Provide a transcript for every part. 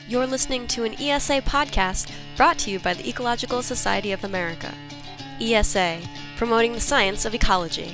You're listening to an ESA podcast brought to you by the Ecological Society of America. ESA, promoting the science of ecology.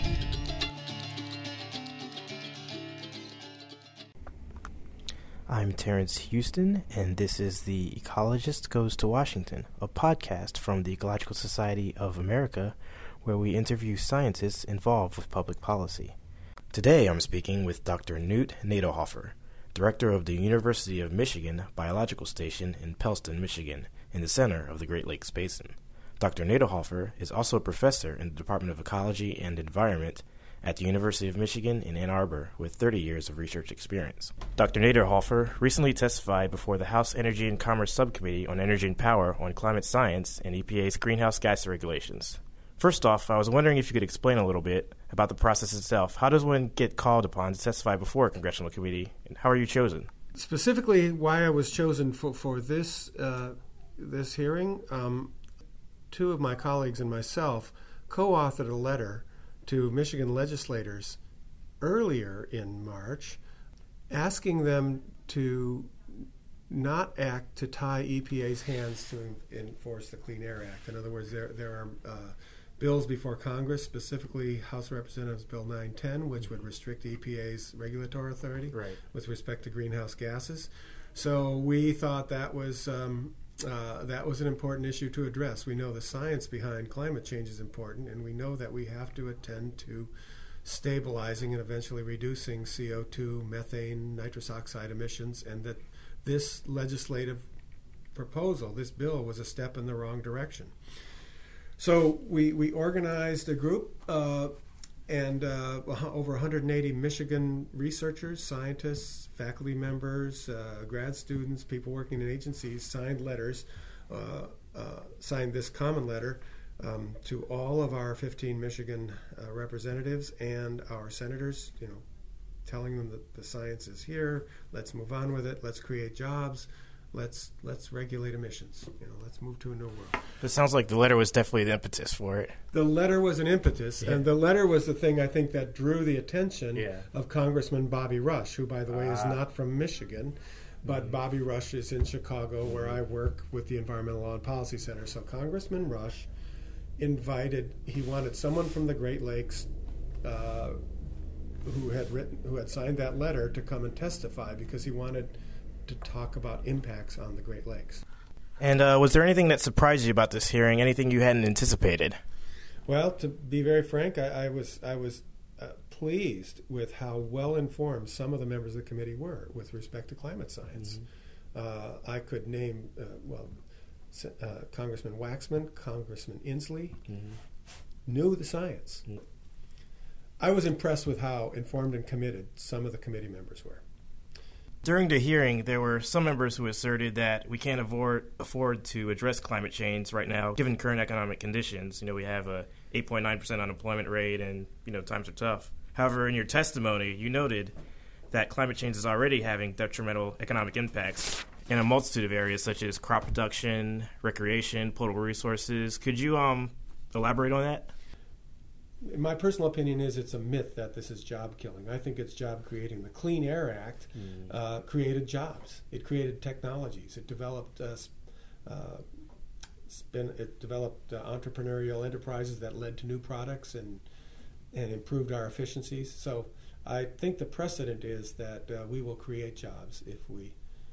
I'm Terrence Houston, and this is The Ecologist Goes to Washington, a podcast from the Ecological Society of America, where we interview scientists involved with public policy. Today I'm speaking with Dr. Knut Nadelhofer, director of the University of Michigan Biological Station in Pellston, Michigan, in the center of the Great Lakes Basin. Dr. Nadelhofer is also a professor in the Department of Ecology and Environment at the University of Michigan in Ann Arbor with 30 years of research experience. Dr. Nadelhofer recently testified before the House Energy and Commerce Subcommittee on Energy and Power on Climate Science and EPA's greenhouse gas regulations. First off, I was wondering if you could explain a little bit about the process itself. How does one get called upon to testify before a congressional committee, and how are you chosen? Specifically, why I was chosen for this hearing, two of my colleagues and myself co-authored a letter to Michigan legislators earlier in March, asking them to not act to tie EPA's hands to enforce the Clean Air Act. In other words, there are bills before Congress, specifically House Representatives Bill 910, which would restrict EPA's regulatory authority with respect to greenhouse gases. So we thought that was an important issue to address. We know the science behind climate change is important, and we know that we have to attend to stabilizing and eventually reducing CO2, methane, nitrous oxide emissions, and that this legislative proposal, this bill, was a step in the wrong direction. So we organized a group and over 180 Michigan researchers, scientists, faculty members, grad students, people working in agencies signed letters, signed this common letter to all of our 15 Michigan representatives and our senators, telling them that the science is here, let's move on with it, let's create jobs, let's regulate emissions, let's move to a new world. It sounds like the letter was definitely the impetus for it. The letter was an impetus, and the letter was the thing I think that drew the attention of Congressman Bobby Rush, who, by the way, is not from Michigan, but Bobby Rush is in Chicago, where I work with the Environmental Law and Policy Center. So Congressman Rush he wanted someone from the Great Lakes who had signed that letter to come and testify because he wanted to talk about impacts on the Great Lakes. And was there anything that surprised you about this hearing, anything you hadn't anticipated? Well, to be very frank, I was pleased with how well informed some of the members of the committee were with respect to climate science. Mm-hmm. I could name, Congressman Waxman, Congressman Inslee, knew the science. Mm-hmm. I was impressed with how informed and committed some of the committee members were. During the hearing, there were some members who asserted that we can't afford to address climate change right now, given current economic conditions. We have a 8.9% unemployment rate, and times are tough. However, in your testimony, you noted that climate change is already having detrimental economic impacts in a multitude of areas, such as crop production, recreation, potable resources. Could you elaborate on that? My personal opinion is it's a myth that this is job killing. I think it's job creating. The Clean Air Act created jobs. It created technologies. It developed entrepreneurial enterprises that led to new products and improved our efficiencies. So I think the precedent is that we will create jobs if we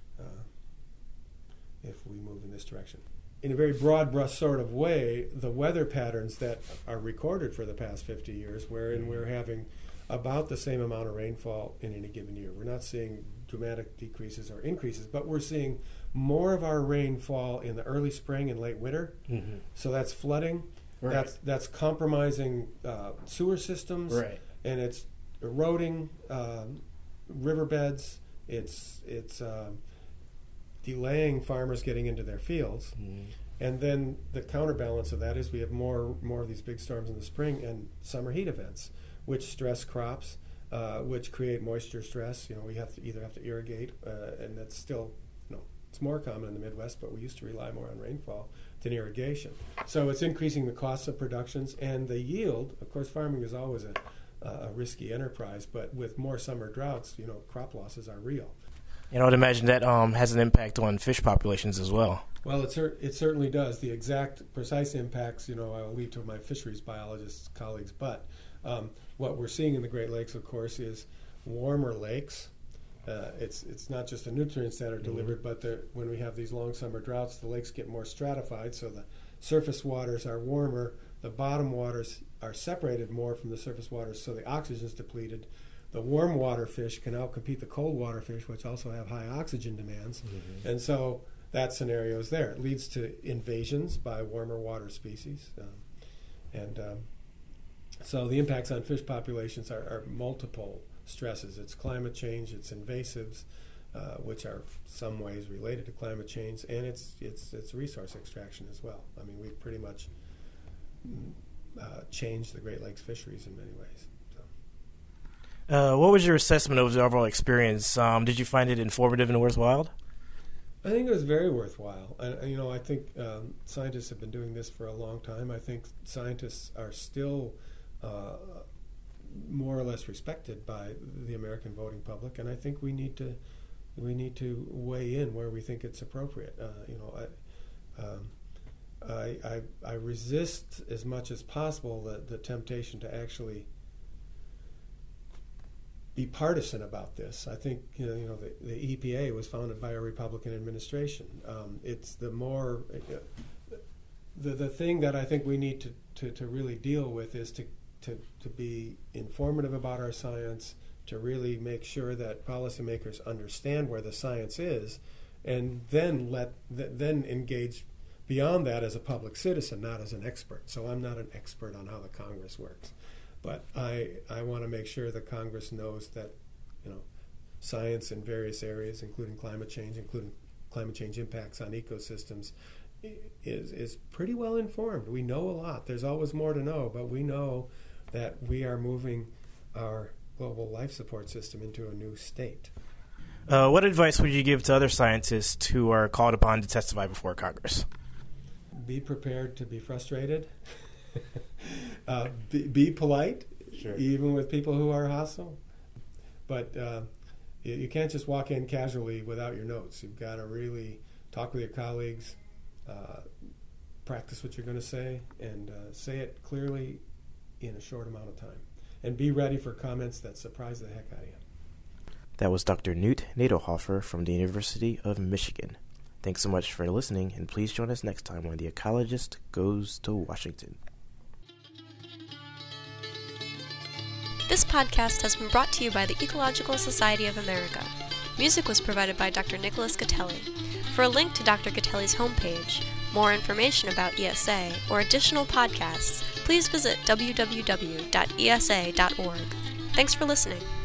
move in this direction. In a very broad brush sort of way, the weather patterns that are recorded for the past 50 years, wherein we're having about the same amount of rainfall in any given year. We're not seeing dramatic decreases or increases, but we're seeing more of our rainfall in the early spring and late winter. Mm-hmm. So that's flooding. Right. That's compromising sewer systems, and it's eroding riverbeds. It's delaying farmers getting into their fields. Mm. And then the counterbalance of that is we have more of these big storms in the spring and summer heat events, which stress crops, which create moisture stress. We have to irrigate, and that's still, it's more common in the Midwest, but we used to rely more on rainfall than irrigation. So it's increasing the costs of productions and the yield. Of course, farming is always a risky enterprise, but with more summer droughts, crop losses are real. And I would imagine that has an impact on fish populations as well. Well, it certainly does. The exact, precise impacts, I will leave to my fisheries biologist colleagues. But what we're seeing in the Great Lakes, of course, is warmer lakes. It's not just the nutrients that are delivered, but when we have these long summer droughts, the lakes get more stratified, so the surface waters are warmer. The bottom waters are separated more from the surface waters, so the oxygen is depleted. The warm water fish can outcompete the cold water fish, which also have high oxygen demands. Mm-hmm. And so that scenario is there. It leads to invasions by warmer water species. So the impacts on fish populations are multiple stresses. It's climate change, it's invasives, which are some ways related to climate change, and it's resource extraction as well. I mean, we've pretty much changed the Great Lakes fisheries in many ways. What was your assessment of the overall experience? Did you find it informative and worthwhile? I think it was very worthwhile. I think scientists have been doing this for a long time. I think scientists are still more or less respected by the American voting public, and I think we need to weigh in where we think it's appropriate. I resist as much as possible the temptation to actually be partisan about this. I think the EPA was founded by a Republican administration. It's the thing that I think we need to really deal with is to be informative about our science, to really make sure that policymakers understand where the science is, and then then engage beyond that as a public citizen, not as an expert. So I'm not an expert on how the Congress works. But I want to make sure that Congress knows that, science in various areas, including climate change impacts on ecosystems, is pretty well informed. We know a lot. There's always more to know, but we know that we are moving our global life support system into a new state. What advice would you give to other scientists who are called upon to testify before Congress? Be prepared to be frustrated. Be polite, sure, even with people who are hostile. But you can't just walk in casually without your notes. You've got to really talk with your colleagues, practice what you're going to say, and say it clearly in a short amount of time. And be ready for comments that surprise the heck out of you. That was Dr. Knut Nadelhofer from the University of Michigan. Thanks so much for listening, and please join us next time when The Ecologist Goes to Washington. This podcast has been brought to you by the Ecological Society of America. Music was provided by Dr. Nicholas Gatelli. For a link to Dr. Gatelli's homepage, more information about ESA, or additional podcasts, please visit www.esa.org. Thanks for listening.